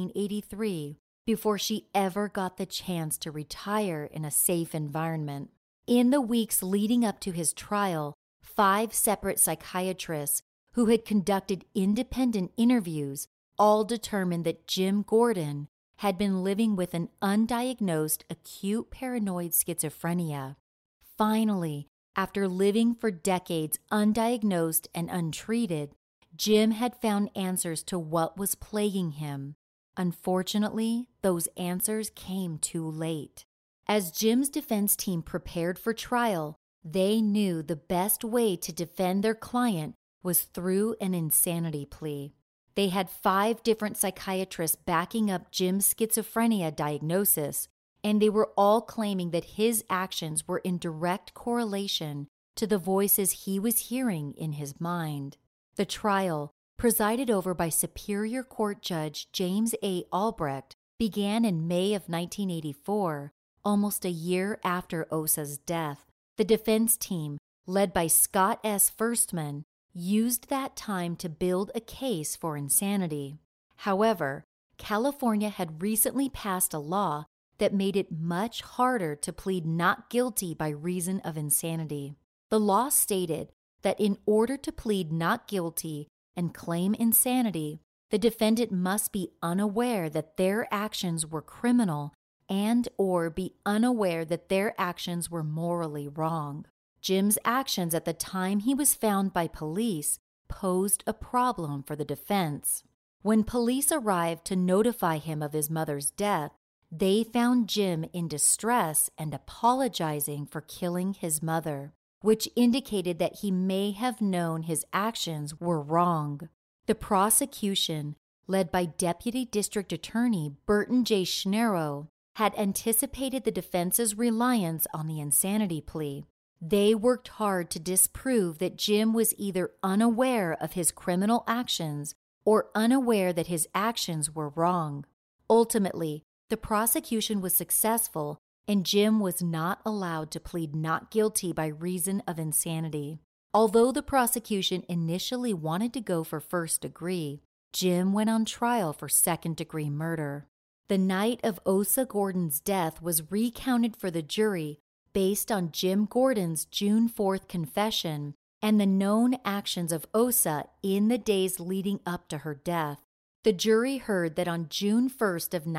1983, before she ever got the chance to retire in a safe environment. In the weeks leading up to his trial, 5 separate psychiatrists who had conducted independent interviews all determined that Jim Gordon had been living with an undiagnosed acute paranoid schizophrenia. Finally, after living for decades undiagnosed and untreated, Jim had found answers to what was plaguing him. Unfortunately, those answers came too late. As Jim's defense team prepared for trial, they knew the best way to defend their client was through an insanity plea. They had 5 different psychiatrists backing up Jim's schizophrenia diagnosis, and they were all claiming that his actions were in direct correlation to the voices he was hearing in his mind. The trial, presided over by Superior Court Judge James A. Albrecht, began in May of 1984, almost a year after Osa's death. The defense team, led by Scott S. Firstman, used that time to build a case for insanity. However, California had recently passed a law that made it much harder to plead not guilty by reason of insanity. The law stated that in order to plead not guilty and claim insanity, the defendant must be unaware that their actions were criminal and/or be unaware that their actions were morally wrong. Jim's actions at the time he was found by police posed a problem for the defense. When police arrived to notify him of his mother's death, they found Jim in distress and apologizing for killing his mother, which indicated that he may have known his actions were wrong. The prosecution, led by Deputy District Attorney Burton J. Schnero, had anticipated the defense's reliance on the insanity plea. They worked hard to disprove that Jim was either unaware of his criminal actions or unaware that his actions were wrong. Ultimately, the prosecution was successful, and Jim was not allowed to plead not guilty by reason of insanity. Although the prosecution initially wanted to go for first degree, Jim went on trial for second-degree murder. The night of Osa Gordon's death was recounted for the jury based on Jim Gordon's June 4th confession and the known actions of Osa in the days leading up to her death. The jury heard that on June 1st of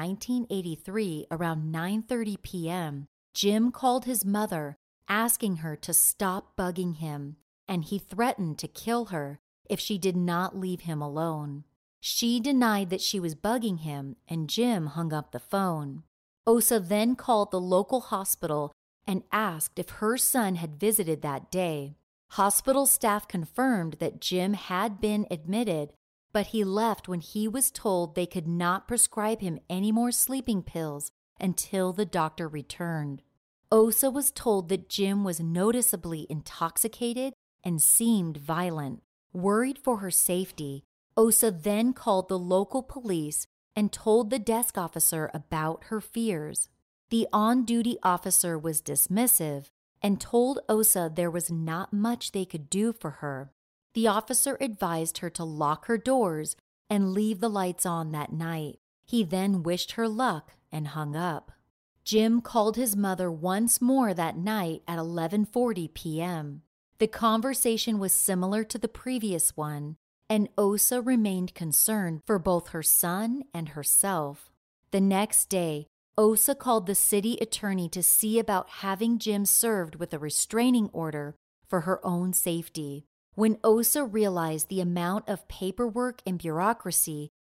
1983, around 9:30 p.m., Jim called his mother, asking her to stop bugging him, and he threatened to kill her if she did not leave him alone. She denied that she was bugging him, and Jim hung up the phone. Osa then called the local hospital and asked if her son had visited that day. Hospital staff confirmed that Jim had been admitted, but he left when he was told they could not prescribe him any more sleeping pills until the doctor returned. Osa was told that Jim was noticeably intoxicated and seemed violent. Worried for her safety, Osa then called the local police and told the desk officer about her fears. The on-duty officer was dismissive and told Osa there was not much they could do for her. The officer advised her to lock her doors and leave the lights on that night. He then wished her luck and hung up. Jim called his mother once more that night at 11:40 p.m. The conversation was similar to the previous one, and Osa remained concerned for both her son and herself. The next day, Osa called the city attorney to see about having Jim served with a restraining order for her own safety. When Osa realized the amount of paperwork and bureaucracy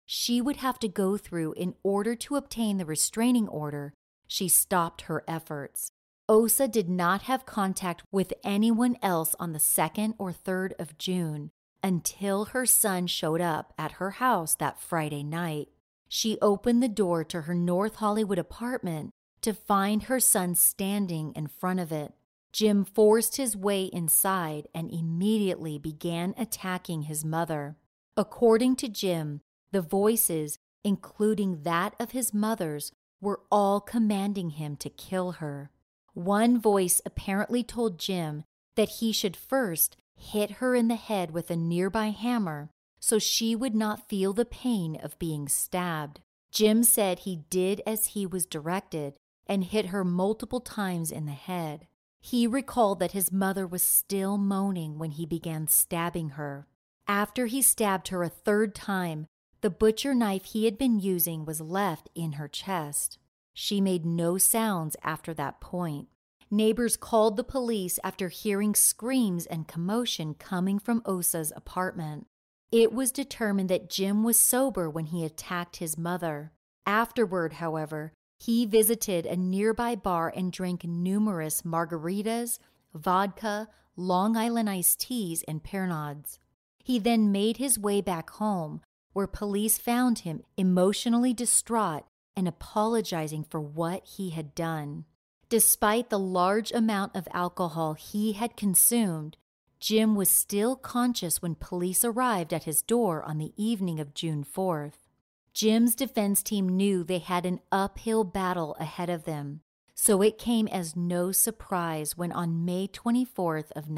she would have to go through in order to obtain the restraining order, she stopped her efforts. Osa did not have contact with anyone else on the 2nd or 3rd of June until her son showed up at her house that Friday night. She opened the door to her North Hollywood apartment to find her son standing in front of it. Jim forced his way inside and immediately began attacking his mother. According to Jim, the voices, including that of his mother's, were all commanding him to kill her. One voice apparently told Jim that he should first hit her in the head with a nearby hammer so she would not feel the pain of being stabbed. Jim said he did as he was directed and hit her multiple times in the head. He recalled that his mother was still moaning when he began stabbing her. After he stabbed her a 3rd time, the butcher knife he had been using was left in her chest. She made no sounds after that point. Neighbors called the police after hearing screams and commotion coming from Osa's apartment. It was determined that Jim was sober when he attacked his mother. Afterward, however, he visited a nearby bar and drank numerous margaritas, vodka, Long Island iced teas, and Pernods. He then made his way back home, where police found him emotionally distraught and apologizing for what he had done. Despite the large amount of alcohol he had consumed, Jim was still conscious when police arrived at his door on the evening of June 4th. Jim's defense team knew they had an uphill battle ahead of them, so it came as no surprise when on May 24th of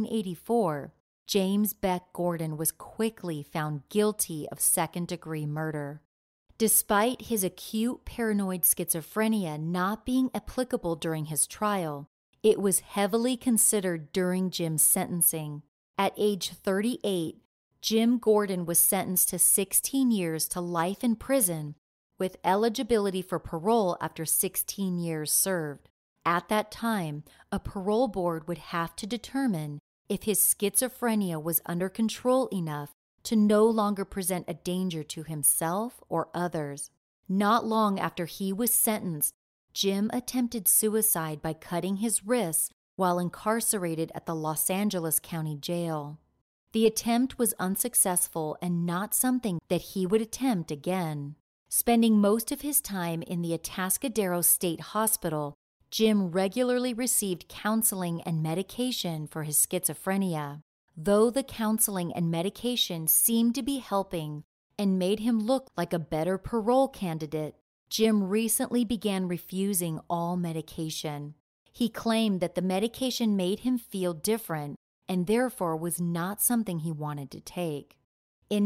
1984, James Beck Gordon was quickly found guilty of second-degree murder. Despite his acute paranoid schizophrenia not being applicable during his trial, it was heavily considered during Jim's sentencing. At age 38, Jim Gordon was sentenced to 16 years to life in prison with eligibility for parole after 16 years served. At that time, a parole board would have to determine if his schizophrenia was under control enough to no longer present a danger to himself or others. Not long after he was sentenced, Jim attempted suicide by cutting his wrists while incarcerated at the Los Angeles County Jail. The attempt was unsuccessful and not something that he would attempt again. Spending most of his time in the Atascadero State Hospital, Jim regularly received counseling and medication for his schizophrenia. Though the counseling and medication seemed to be helping and made him look like a better parole candidate, Jim recently began refusing all medication. He claimed that the medication made him feel different and therefore was not something he wanted to take. In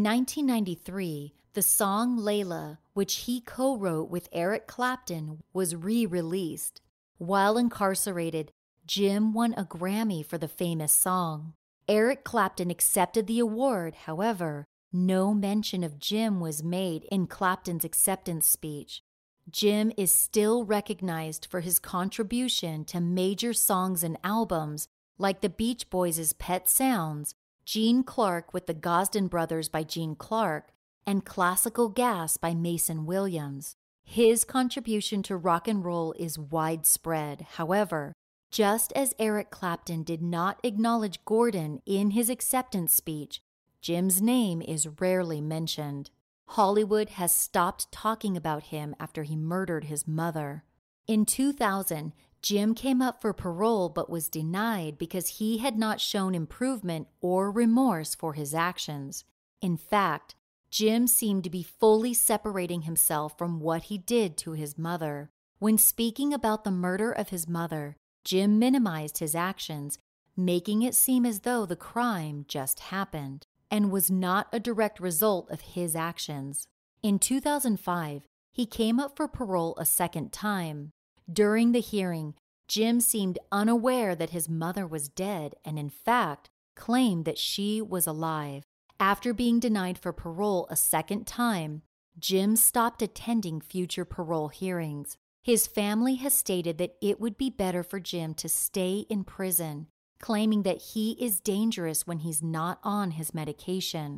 1993, the song Layla, which he co-wrote with Eric Clapton, was re-released. While incarcerated, Jim won a Grammy for the famous song. Eric Clapton accepted the award, however, no mention of Jim was made in Clapton's acceptance speech. Jim is still recognized for his contribution to major songs and albums like the Beach Boys' Pet Sounds, Gene Clark with the Gosden Brothers by Gene Clark, and Classical Gas by Mason Williams. His contribution to rock and roll is widespread. However, just as Eric Clapton did not acknowledge Gordon in his acceptance speech, Jim's name is rarely mentioned. Hollywood has stopped talking about him after he murdered his mother. In 2000, Jim came up for parole but was denied because he had not shown improvement or remorse for his actions. In fact, Jim seemed to be fully separating himself from what he did to his mother. When speaking about the murder of his mother, Jim minimized his actions, making it seem as though the crime just happened and was not a direct result of his actions. In 2005, he came up for parole a second time. During the hearing, Jim seemed unaware that his mother was dead and, in fact, claimed that she was alive. After being denied for parole a second time, Jim stopped attending future parole hearings. His family has stated that it would be better for Jim to stay in prison, claiming that he is dangerous when he's not on his medication.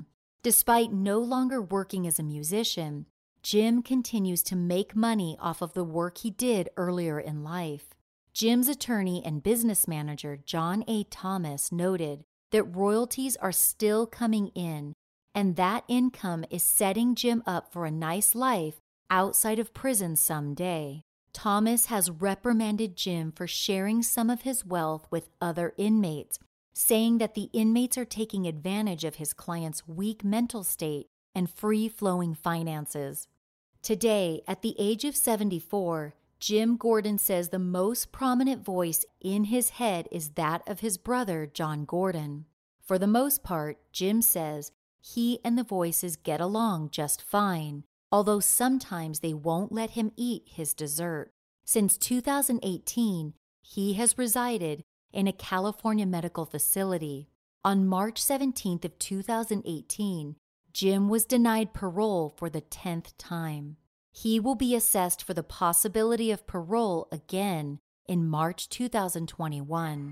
Despite no longer working as a musician, Jim continues to make money off of the work he did earlier in life. Jim's attorney and business manager, John A. Thomas, noted that royalties are still coming in, and that income is setting Jim up for a nice life outside of prison someday. Thomas has reprimanded Jim for sharing some of his wealth with other inmates, saying that the inmates are taking advantage of his client's weak mental state and free-flowing finances. Today, at the age of 74, Jim Gordon says the most prominent voice in his head is that of his brother, John Gordon. For the most part, Jim says he and the voices get along just fine, although sometimes they won't let him eat his dessert. Since 2018, he has resided in a California medical facility. On March 17th of 2018, Jim was denied parole for the 10th time. He will be assessed for the possibility of parole again in March 2021.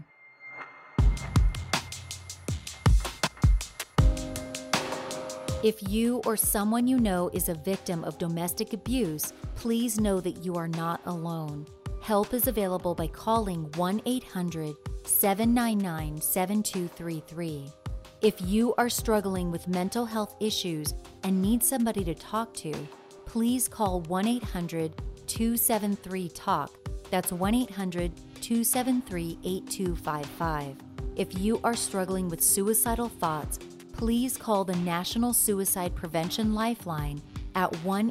If you or someone you know is a victim of domestic abuse, please know that you are not alone. Help is available by calling 1-800-799-7233. If you are struggling with mental health issues and need somebody to talk to, please call 1-800-273-TALK. That's 1-800-273-8255. If you are struggling with suicidal thoughts, please call the National Suicide Prevention Lifeline at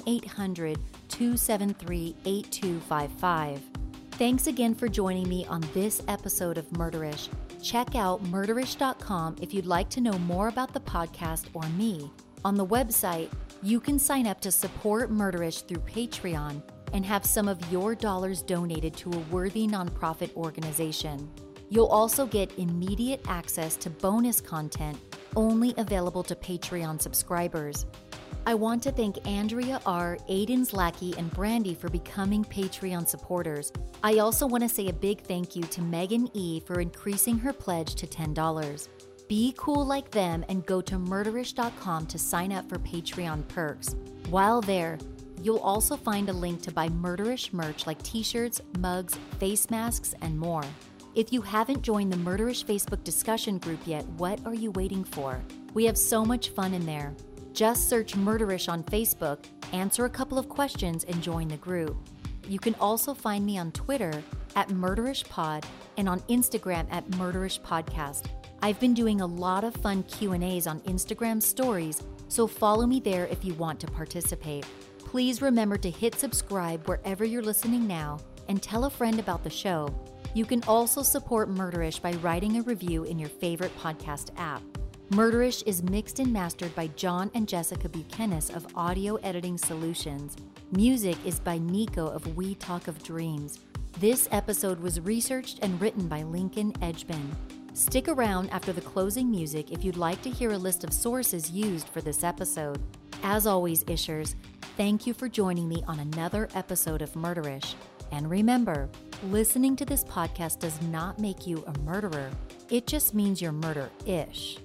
1-800-273-8255. Thanks again for joining me on this episode of Murderish. Check out murderish.com if you'd like to know more about the podcast or me. On the website, you can sign up to support Murderish through Patreon and have some of your dollars donated to a worthy nonprofit organization. You'll also get immediate access to bonus content only available to Patreon subscribers. I want to thank Andrea R., Aiden's Lackey, and Brandy for becoming Patreon supporters. I also want to say a big thank you to Megan E. for increasing her pledge to $10. Be cool like them and go to murderish.com to sign up for Patreon perks. While there, you'll also find a link to buy Murderish merch like t-shirts, mugs, face masks, and more. If you haven't joined the Murderish Facebook discussion group yet, what are you waiting for? We have so much fun in there. Just search Murderish on Facebook, answer a couple of questions, and join the group. You can also find me on Twitter at MurderishPod and on Instagram at MurderishPodcast. I've been doing a lot of fun Q&As on Instagram stories, so follow me there if you want to participate. Please remember to hit subscribe wherever you're listening now and tell a friend about the show. You can also support Murderish by writing a review in your favorite podcast app. Murderish is mixed and mastered by John and Jessica Buchanan of Audio Editing Solutions. Music is by Nico of We Talk of Dreams. This episode was researched and written by Lincoln Edgebin. Stick around after the closing music if you'd like to hear a list of sources used for this episode. As always, Ishers, thank you for joining me on another episode of Murderish. And remember, listening to this podcast does not make you a murderer. It just means you're murder-ish.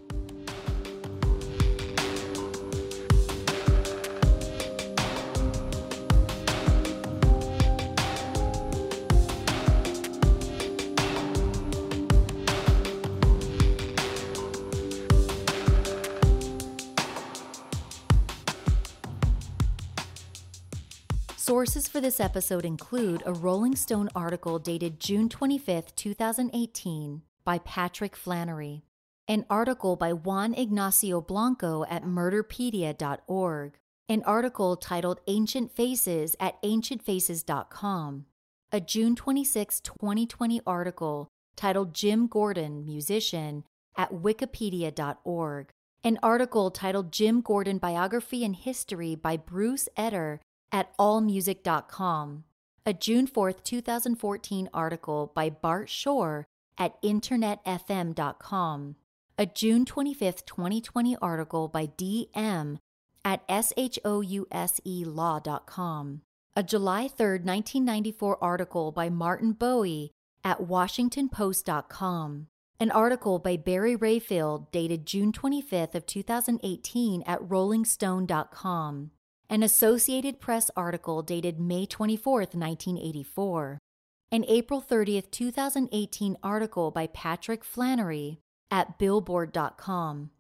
Sources for this episode include a Rolling Stone article dated June 25, 2018 by Patrick Flannery, an article by Juan Ignacio Blanco at murderpedia.org, an article titled Ancient Faces at ancientfaces.com, a June 26, 2020 article titled Jim Gordon, Musician at wikipedia.org, an article titled Jim Gordon Biography and History by Bruce Etter at allmusic.com, a June 4, 2014 article by Bart Shore at internetfm.com, a June 25, 2020 article by DM at shouseelaw.com, a July 3, 1994 article by Martin Bowie at washingtonpost.com, An article by Barry Rayfield dated June 25th of 2018 at rollingstone.com. An Associated Press article dated May 24th, 1984. An April 30th, 2018 article by Patrick Flannery at billboard.com.